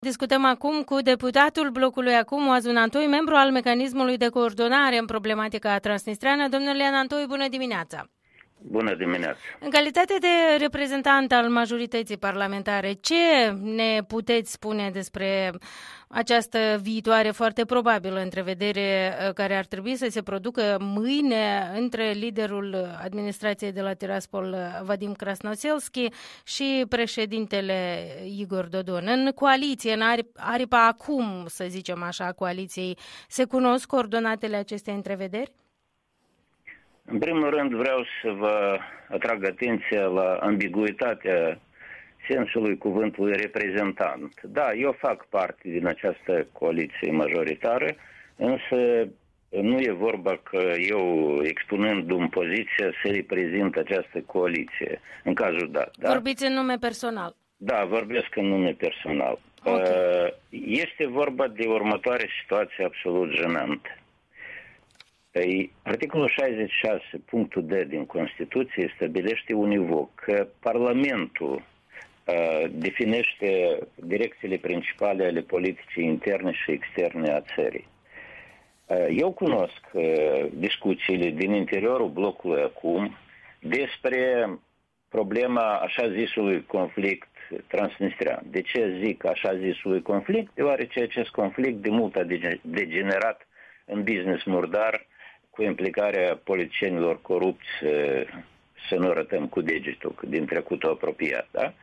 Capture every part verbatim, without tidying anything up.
Discutăm acum cu deputatul blocului Acum, Oazun Antoi, membru al mecanismului de coordonare în problematica transnistreană. Domnule Antoi, bună dimineața! Bună dimineața! În calitate de reprezentant al majorității parlamentare, ce ne puteți spune despre această viitoare foarte probabilă întrevedere care ar trebui să se producă mâine între liderul administrației de la Tiraspol, Vadim Krasnoselski, și președintele Igor Dodon? În coaliție, în aripa acum, să zicem așa, coaliției, se cunosc coordonatele acestei întrevederi? În primul rând vreau să vă atrag atenția la ambiguitatea sensului cuvântului reprezentant. Da, eu fac parte din această coaliție majoritară, însă nu e vorba că eu, expunându-mi poziția, să reprezint această coaliție, în cazul dat. Da? Vorbiți în nume personal. Da, vorbesc în nume personal. Okay. Este vorba de următoarea situație absolut jenantă. Articolul șaizeci și șase, punctul D din Constituție, stabilește univoc că Parlamentul uh, definește direcțiile principale ale politicii interne și externe a țării. Uh, eu cunosc uh, discuțiile din interiorul blocului Acum despre problema așa zisului conflict transnistrean. De ce zic așa zisului conflict? Deoarece acest conflict de mult a degenerat în business murdar, cu implicarea politicienilor corupți, să nu arătăm cu degetul din trecutul apropiat. Da?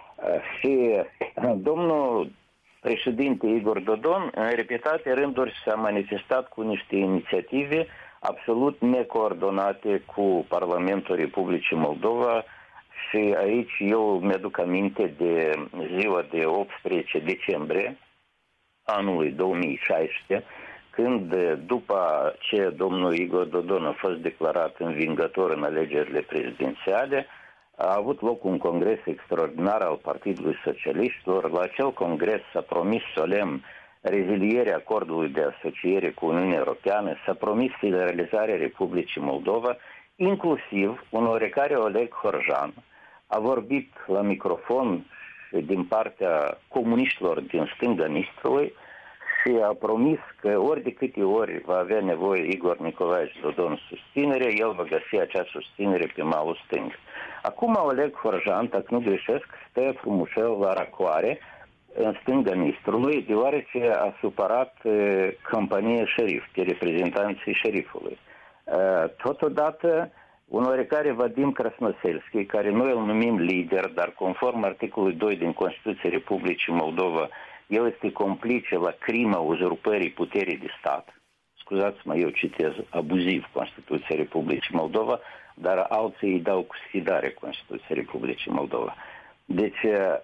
Și domnul președinte Igor Dodon, în repetate rânduri, s-a manifestat cu niște inițiative absolut necoordonate cu Parlamentul Republicii Moldova. Și aici eu mi-aduc aminte de ziua de optsprezece decembrie anului două mii șaisprezece, când, după ce domnul Igor Dodon a fost declarat învingător în alegerile prezidențiale, a avut loc un congres extraordinar al Partidului Socialiștilor. La acel congres s-a promis solemn rezilierea acordului de asociere cu Uniunea Europeană, s-a promis federalizarea Republicii Moldova, inclusiv un oarecare Oleg Horjan a vorbit la microfon din partea comuniștilor din stânga Nistrului și a promis că ori de câte ori va avea nevoie Igor Nicolaevici Dodon susținere, el va găsi acea susținere pe malul stâng. Acum Oleg Horjan, dacă nu greșesc, stă frumușel la racoare în stânga Nistrului, deoarece a supărat uh, compania șerif, pe reprezentanții șerifului. Uh, totodată, un oarecare Vadim Krasnoselski, care noi îl numim lider, dar conform articolului doi din Constituția Republicii Moldova, el este complice la crima uzurpării puterii de stat. Scuzați-mă, eu citez abuziv Constituția Republicii Moldova, dar alții îi dau cu sfidare Constituția Republicii Moldova. Deci,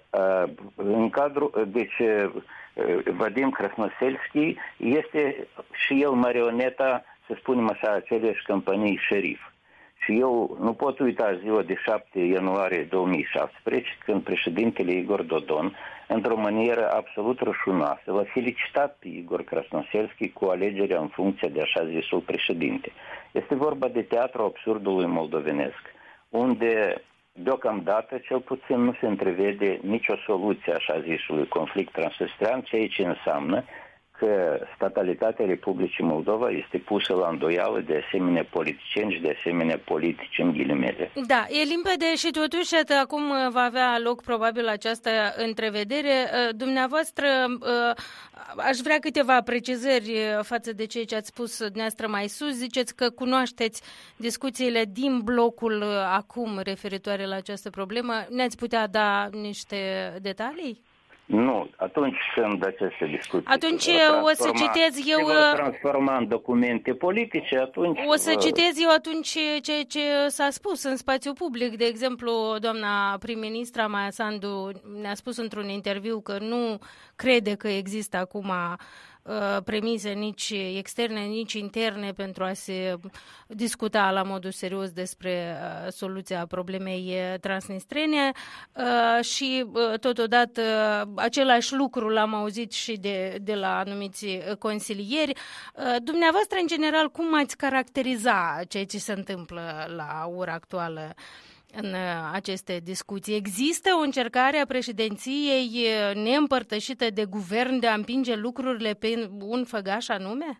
în cadrul, deci Vadim Krasnoselski este și el marioneta, să spunem așa, aceleași companii șerif. Și eu nu pot uita ziua de șapte ianuarie două mii șaptesprezece, când președintele Igor Dodon, într-o manieră absolut rășunoasă, l-a felicitat pe Igor Krasnoselski cu alegerea în funcție de așa zisul președinte. Este vorba de teatru absurdului moldovenesc, unde deocamdată cel puțin nu se întrevede nicio soluție așa zisului conflict transnistrean, ceea ce înseamnă că statalitatea Republicii Moldova este pusă la îndoială de asemenea politicieni și de asemenea politici în ghilimele. Da, e limpede și totuși acum va avea loc probabil această întrevedere. Dumneavoastră, aș vrea câteva precizări față de ceea ce ați spus dumneavoastră mai sus. Ziceți că cunoașteți discuțiile din blocul Acum referitoare la această problemă. Ne-ați putea da niște detalii? Nu, atunci când aceste discuții atunci o să citez eu se vor transforma în documente politice, atunci o să citez eu atunci ceea ce s-a spus în spațiu public. De exemplu, doamna prim-ministra Maia Sandu ne-a spus într-un interviu că nu crede că există acum premise nici externe, nici interne pentru a se discuta la modul serios despre soluția problemei transnistrene și totodată același lucru l-am auzit și de, de la anumiți consilieri. Dumneavoastră, în general, cum ați caracteriza ceea ce se întâmplă la ora actuală în aceste discuții. Există o încercare a președinției neîmpărtășită de guvern de a împinge lucrurile pe un făgaș anume?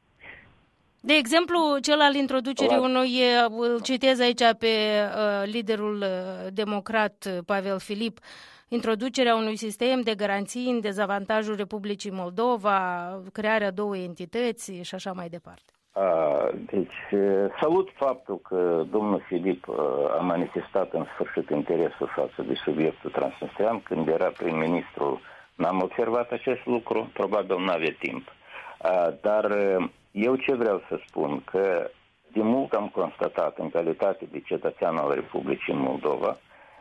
De exemplu, cel al introducerii La... unui, îl citez aici pe uh, liderul democrat Pavel Filip, introducerea unui sistem de garanții în dezavantajul Republicii Moldova, crearea două entități și așa mai departe. A, deci, salut faptul că domnul Filip a manifestat în sfârșit interesul față de subiectul transnistrean. Când era prim-ministru, n-am observat acest lucru, probabil nu avea timp. A, dar eu ce vreau să spun, că de mult am constatat în calitate de cetățean al Republicii Moldova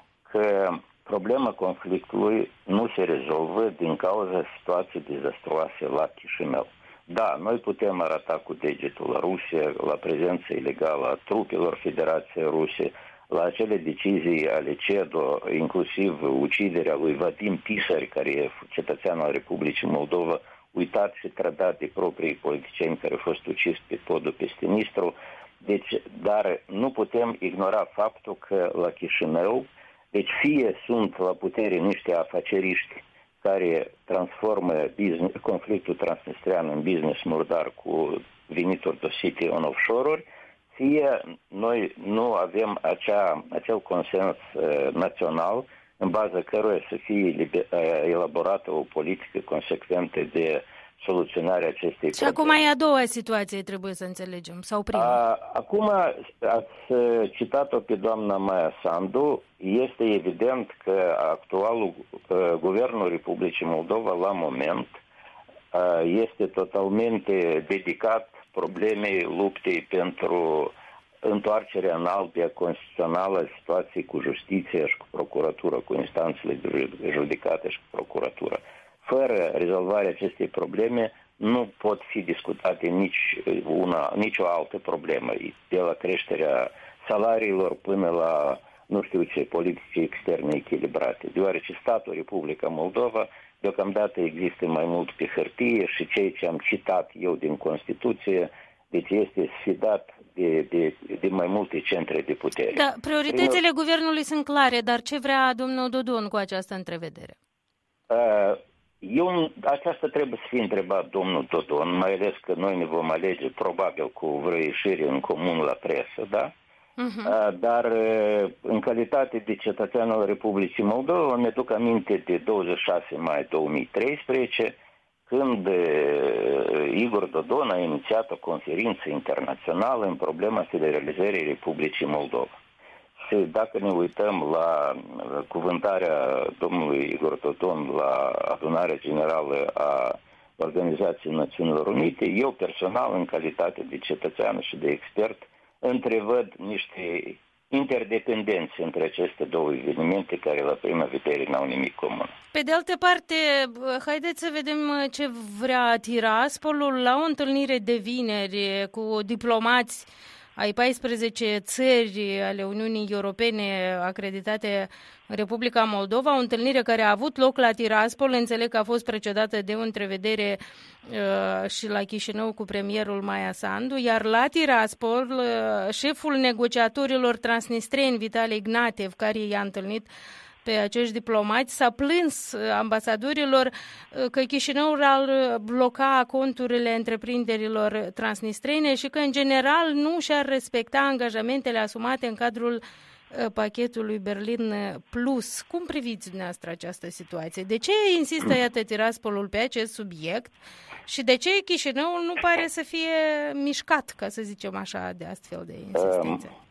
că problema conflictului nu se rezolvă din cauza situației dezastruoase la Chișinău. Da, noi putem arăta cu degetul la Rusia, la prezența ilegală a trupelor Federației Ruse, la acele decizii ale CEDO, inclusiv uciderea lui Vadim Pisari, care e cetățean al Republicii Moldova, uitat și trădat de proprii politicieni care au fost ucis pe podul peste Nistru. Deci, dar nu putem ignora faptul că la Chișinău, deci fie sunt la putere niște afaceriști care transformă business, conflictul transnistrean în business murdar cu venituri dosite în offshore-uri, fie noi nu avem acea, acel consens uh, național în baza căruia să fie liber, uh, elaborată o politică consecventă de soluționarea acestei probleme. Și acum e a doua situație, trebuie să înțelegem, sau prima? A, acum ați citat-o pe doamna Maia Sandu. Este evident că actualul uh, guvernul Republicii Moldova la moment uh, este totalmente dedicat problemei luptei pentru întoarcerea în albia constituțională a situației cu justiția și cu procuratura, cu instanțele de judecată și cu procuratura. Fără rezolvarea acestei probleme nu pot fi discutate nici una, nici o altă problemă, de la creșterea salariilor până la, nu știu ce, politici externe echilibrate, deoarece statul Republica Moldova deocamdată există mai mult pe hârtie și ceea ce am citat eu din Constituție, deci este sfidat de, de, de mai multe centre de putere. Da, prioritățile Prin... guvernului sunt clare, dar ce vrea domnul Dodon cu această întrevedere? Uh, Eu, aceasta trebuie să fie întrebat domnul Dodon, mai ales că noi ne vom alege probabil cu vreo ieșire în comun la presă, da? Uh-huh. Dar în calitate de cetățean al Republicii Moldova, îmi aduc aminte de douăzeci și șase mai două mii treisprezece, când Igor Dodon a inițiat o conferință internațională în problema federalizării Republicii Moldova. Și dacă ne uităm la cuvântarea domnului Igor Dodon la adunarea generală a Organizației Națiunilor Unite, eu personal, în calitate de cetățean și de expert, întrevăd niște interdependențe între aceste două evenimente care la prima vedere n-au nimic comun. Pe de altă parte, haideți să vedem ce vrea Tiraspolul la o întâlnire de vineri cu diplomați ai paisprezece țări ale Uniunii Europene acreditate în Republica Moldova, o întâlnire care a avut loc la Tiraspol, înțeleg că a fost precedată de o întrevedere uh, și la Chișinău cu premierul Maia Sandu, iar la Tiraspol, uh, șeful negociatorilor transnistreni, Vitali Ignatev, care i-a întâlnit pe acești diplomați, s-a plâns ambasadorilor că Chișinăul ar bloca conturile întreprinderilor transnistrene și că, în general, nu și-ar respecta angajamentele asumate în cadrul pachetului Berlin Plus. Cum priviți dumneavoastră această situație? De ce insistă, iată, Tiraspolul pe acest subiect și de ce Chișinăul nu pare să fie mișcat, ca să zicem așa, de astfel de insistențe? Um.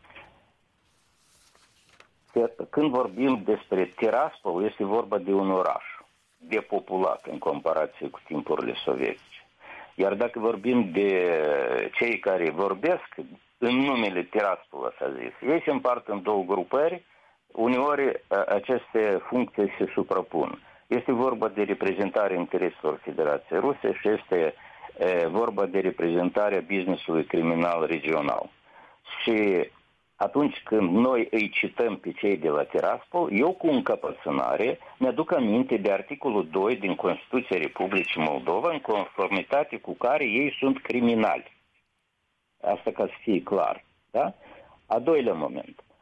Când vorbim despre Tiraspol, este vorba de un oraș depopulat în comparație cu timpurile sovietice. Iar dacă vorbim de cei care vorbesc în numele Tiraspol, așa zis, ei se împart în două grupări, uneori aceste funcții se suprapun. Este vorba de reprezentarea intereselor Federației Ruse și este vorba de reprezentarea business-ului criminal regional. Și atunci când noi îi cităm pe cei de la Tiraspol, eu cu încăpățânare mi-aduc aminte de articolul doi din Constituția Republicii Moldova, în conformitate cu care ei sunt criminali. Asta ca să fie clar. Da? A doilea moment.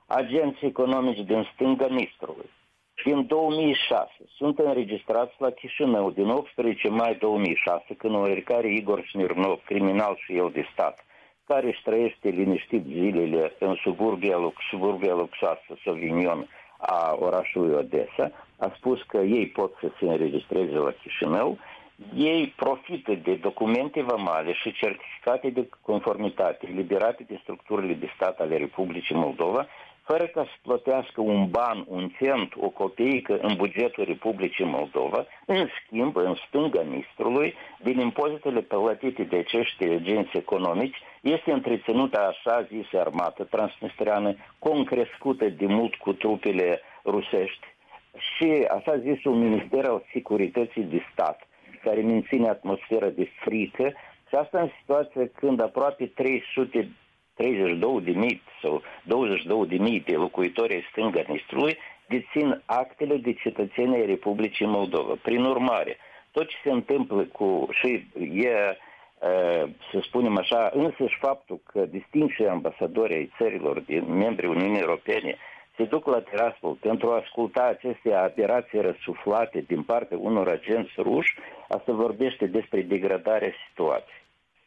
agenți economici din stânga Nistrului din două mii șase sunt înregistrați la Chișinău din optsprezece mai două mii șase, când oarecare Igor Smirnov, criminal și el de stat, care își trăiește liniștit zilele în suburbia, suburbia luxoasă Sauvignon a orașului Odessa, a spus că ei pot să se înregistreze la Chișinău. Ei profită de documente vamale și certificate de conformitate eliberate de structurile de stat ale Republicii Moldova, fără ca să plătească un ban, un cent, o copeică în bugetul Republicii Moldova, în schimb, în stânga Nistrului, din impozitele plătite de acești agenți economici, este întreținută așa zisă armată transnistreană, concrescută de mult cu trupele rusești, și așa zis un minister al securității de stat, care menține atmosfera de frică, și asta în situația când aproape trei sute treizeci și două de mii sau douăzeci și două de mii de locuitori ai stânga Nistrului dețin actele de cetățenie ai Republicii Moldova. Prin urmare, tot ce se întâmplă cu, și e, să spunem așa, însăși faptul că distinși ambasadori ai țărilor din membrii Uniunii Europene se duc la Tiraspol pentru a asculta aceste aberații răsuflate din partea unor agenți ruși, asta vorbește despre degradarea situației.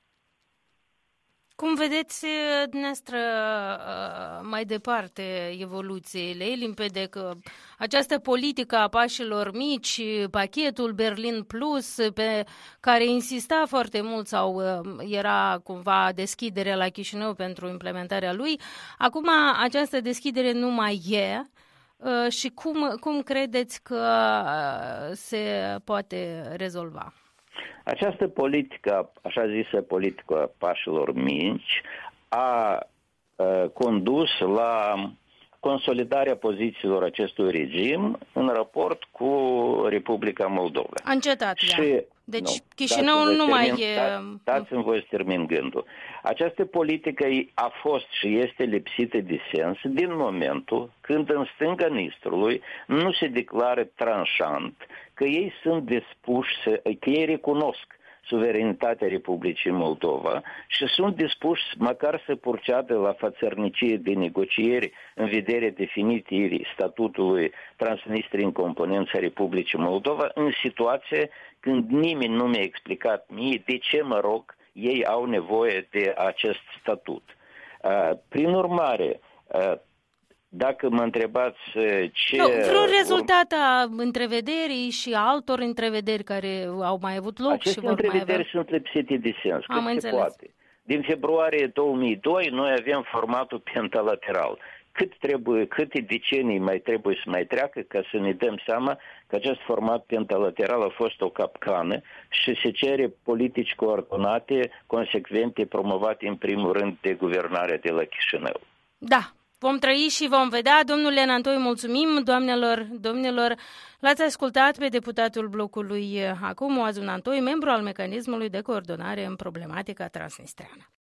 Cum vedeți dumneavoastră mai departe evoluțiile? E limpede că această politică a pașilor mici, pachetul Berlin Plus, pe care insista foarte mult sau era cumva deschiderea la Chișinău pentru implementarea lui, acum această deschidere nu mai e. Și cum, cum credeți că se poate rezolva? Această politică, așa zisă politică a pașilor mici, a, a condus la consolidarea pozițiilor acestui regim în raport cu Republica Moldova. A încetat, și, ea. Deci nu, Chișinău nu mai e... Dați-mi voi să termin gândul. Această politică a fost și este lipsită de sens din momentul când în stânga Nistrului nu se declară tranșant că ei sunt dispuși, să, că ei recunosc suverenitatea Republicii Moldova și sunt dispuși măcar să purceadă la fațărnicie de negocieri în vederea definitirii statutului Transnistriei în componența Republicii Moldova, în situație când nimeni nu mi-a explicat mie de ce, mă rog, ei au nevoie de acest statut. Prin urmare, dacă mă întrebați ce... Nu, vreun rezultat a întrevederii și altor întrevederi care au mai avut loc Aceste și vor mai avea... Aceste întrevederi sunt lipsite de sens. Am cât înțeles. Se poate. Din februarie două mii doi noi avem formatul pentalateral. Cât trebuie, câte decenii mai trebuie să mai treacă ca să ne dăm seama că acest format pentalateral a fost o capcană și se cere politici coordonate, consecvente, promovate în primul rând de guvernarea de la Chișinău. Da. Vom trăi și vom vedea. Domnule Nantoi, mulțumim. Doamnelor, domnilor, l-ați ascultat pe deputatul blocului Acum, Oazu Nantoi, membru al mecanismului de coordonare în problematica transnistreană.